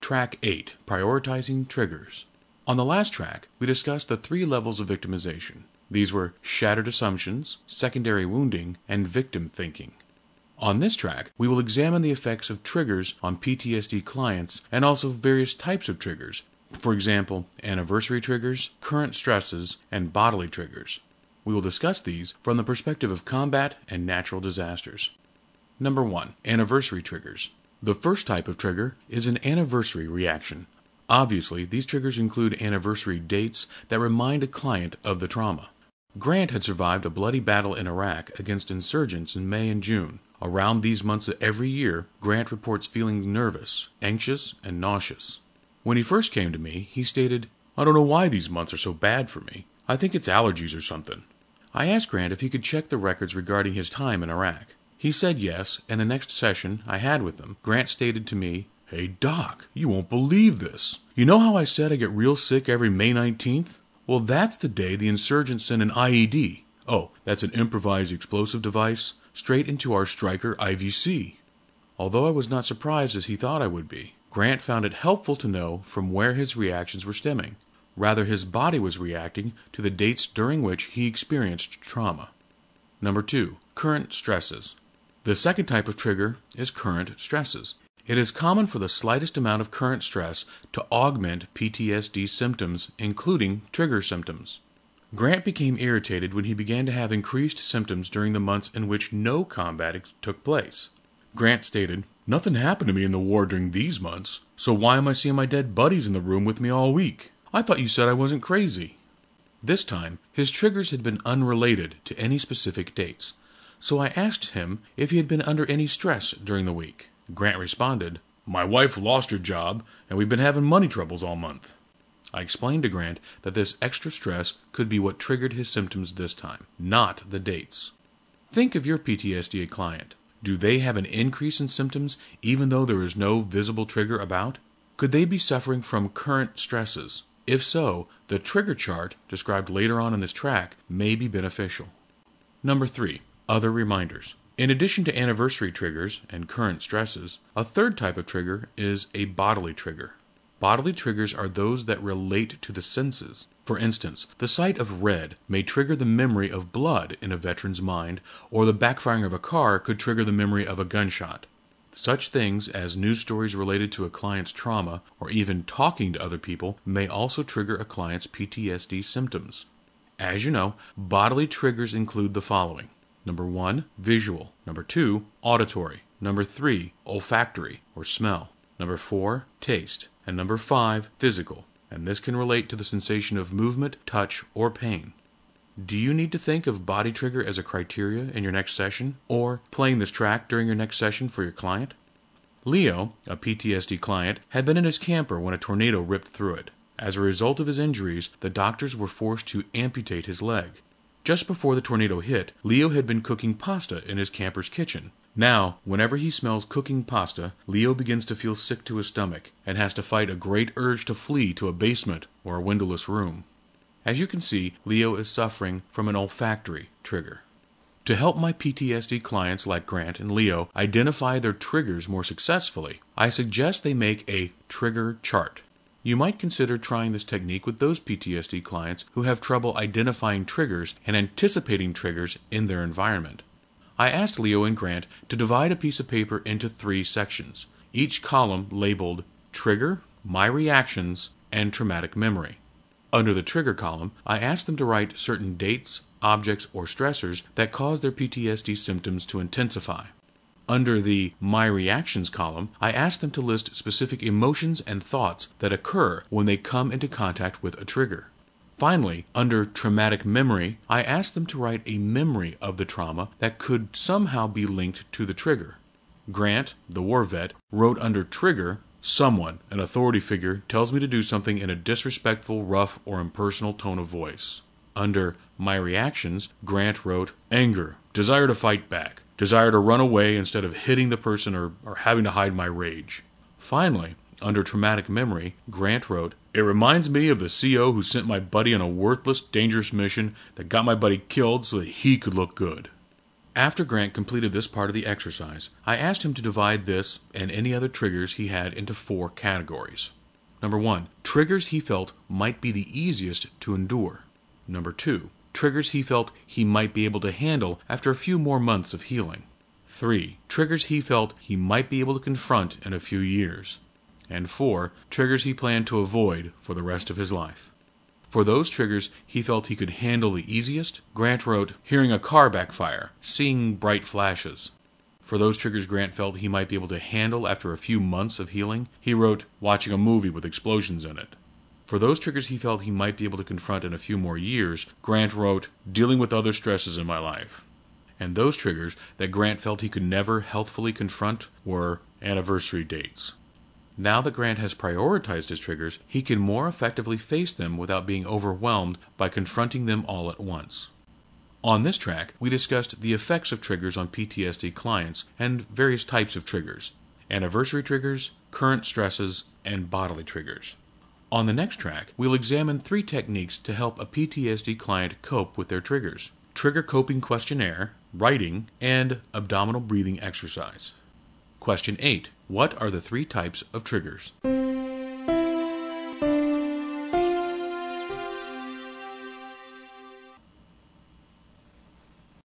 Track 8, Prioritizing Triggers. On the last track, we discussed the 3 levels of victimization. These were shattered assumptions, secondary wounding, and victim thinking. On this track, we will examine the effects of triggers on PTSD clients and also various types of triggers. For example, anniversary triggers, current stresses, and bodily triggers. We will discuss these from the perspective of combat and natural disasters. Number 1. Anniversary triggers. The first type of trigger is an anniversary reaction. Obviously, these triggers include anniversary dates that remind a client of the trauma. Grant had survived a bloody battle in Iraq against insurgents in May and June. Around these months of every year, Grant reports feeling nervous, anxious, and nauseous. When he first came to me, he stated, "I don't know why these months are so bad for me. I think it's allergies or something." I asked Grant if he could check the records regarding his time in Iraq. He said yes, and the next session I had with him, Grant stated to me, "Hey Doc, you won't believe this. You know how I said I get real sick every May 19th? Well, that's the day the insurgents sent an IED. Oh, that's an improvised explosive device, straight into our Stryker IVC." Although I was not surprised as he thought I would be, Grant found it helpful to know from where his reactions were stemming. Rather, his body was reacting to the dates during which he experienced trauma. Number 2. Current stresses. The second type of trigger is current stresses. It is common for the slightest amount of current stress to augment PTSD symptoms, including trigger symptoms. Grant became irritated when he began to have increased symptoms during the months in which no combat took place. Grant stated, "Nothing happened to me in the war during these months, so why am I seeing my dead buddies in the room with me all week? I thought you said I wasn't crazy." This time, his triggers had been unrelated to any specific dates, so I asked him if he had been under any stress during the week. Grant responded, "My wife lost her job, and we've been having money troubles all month." I explained to Grant that this extra stress could be what triggered his symptoms this time, not the dates. Think of your PTSD client. Do they have an increase in symptoms even though there is no visible trigger about? Could they be suffering from current stresses? If so, the trigger chart, described later on in this track, may be beneficial. Number 3. Other reminders. In addition to anniversary triggers and current stresses, a third type of trigger is a bodily trigger. Bodily triggers are those that relate to the senses. For instance, the sight of red may trigger the memory of blood in a veteran's mind, or the backfiring of a car could trigger the memory of a gunshot. Such things as news stories related to a client's trauma, or even talking to other people, may also trigger a client's PTSD symptoms. As you know, bodily triggers include the following. Number 1, visual. Number 2, auditory. Number 3, olfactory, or smell. Number 4, taste. And number 5, physical. And this can relate to the sensation of movement, touch, or pain. Do you need to think of body trigger as a criteria in your next session, or playing this track during your next session for your client? Leo, a PTSD client, had been in his camper when a tornado ripped through it. As a result of his injuries, the doctors were forced to amputate his leg. Just before the tornado hit, Leo had been cooking pasta in his camper's kitchen. Now, whenever he smells cooking pasta, Leo begins to feel sick to his stomach and has to fight a great urge to flee to a basement or a windowless room. As you can see, Leo is suffering from an olfactory trigger. To help my PTSD clients like Grant and Leo identify their triggers more successfully, I suggest they make a trigger chart. You might consider trying this technique with those PTSD clients who have trouble identifying triggers and anticipating triggers in their environment. I asked Leo and Grant to divide a piece of paper into 3 sections, each column labeled Trigger, My Reactions, and Traumatic Memory. Under the trigger column, I asked them to write certain dates, objects, or stressors that cause their PTSD symptoms to intensify. Under the My Reactions column, I asked them to list specific emotions and thoughts that occur when they come into contact with a trigger. Finally, under Traumatic Memory, I asked them to write a memory of the trauma that could somehow be linked to the trigger. Grant, the war vet, wrote under Trigger, "Someone, an authority figure, tells me to do something in a disrespectful, rough, or impersonal tone of voice." Under My Reactions, Grant wrote, "Anger, desire to fight back, desire to run away instead of hitting the person or having to hide my rage." Finally, under Traumatic Memory, Grant wrote, "It reminds me of the CO who sent my buddy on a worthless, dangerous mission that got my buddy killed so that he could look good." After Grant completed this part of the exercise, I asked him to divide this and any other triggers he had into 4 categories. Number 1, triggers he felt might be the easiest to endure. Number 2, triggers he felt he might be able to handle after a few more months of healing. 3, triggers he felt he might be able to confront in a few years. And 4, triggers he planned to avoid for the rest of his life. For those triggers he felt he could handle the easiest, Grant wrote, hearing a car backfire, seeing bright flashes. For those triggers Grant felt he might be able to handle after a few months of healing, he wrote, watching a movie with explosions in it. For those triggers he felt he might be able to confront in a few more years, Grant wrote, dealing with other stresses in my life. And those triggers that Grant felt he could never healthfully confront were anniversary dates. Now that Grant has prioritized his triggers, he can more effectively face them without being overwhelmed by confronting them all at once. On this track, we discussed the effects of triggers on PTSD clients and various types of triggers: anniversary triggers, current stresses, and bodily triggers. On the next track, we'll examine 3 techniques to help a PTSD client cope with their triggers: trigger coping questionnaire, writing, and abdominal breathing exercise. Question 8. What are the 3 types of triggers?